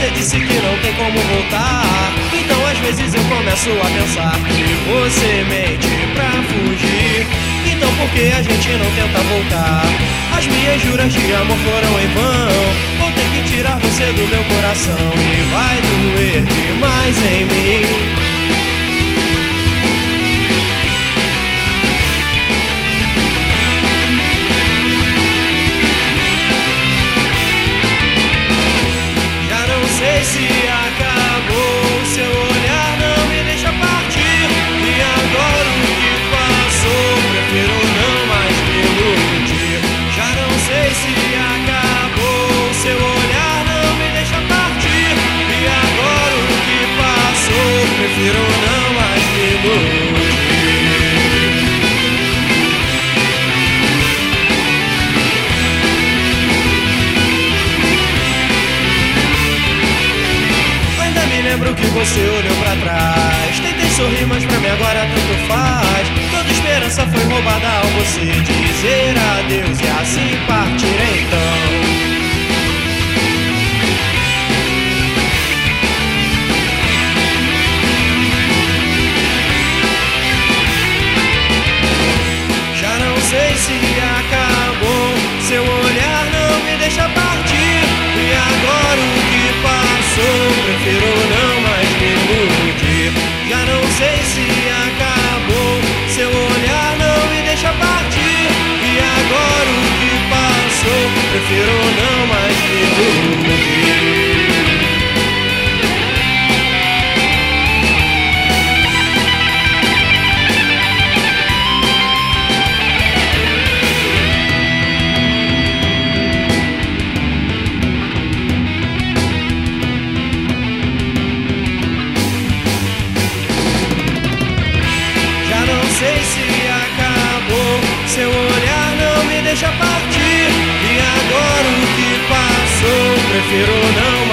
Você disse que não tem como voltar. Então às vezes eu começo a pensar que você mente pra fugir. Então por que a gente não tenta voltar? As minhas juras de amor foram em vão. Vou ter que tirar você do meu coração e vai doer demais em mim. Se acabou, seu olhar não me deixa partir. E agora o que passou, prefiro não mais me iludir. Já não sei se acabou, seu olhar não me deixa partir. E agora o que passou, prefiro não mais me iludir. Lembro que você olhou pra trás. Tentei sorrir, mas pra mim agora tanto faz. Toda esperança foi roubada ao você dizer adeus e assim partir então. Já não sei se acabou, seu olhar não me deixa partir. E agora o que passou, prefiro não mais me iludir. Já não sei se acabou, seu olhar não me deixa partir. E agora o que passou, prefiro não mais me iludir. Sei se acabou, seu olhar não me deixa partir. E agora o que passou, prefiro não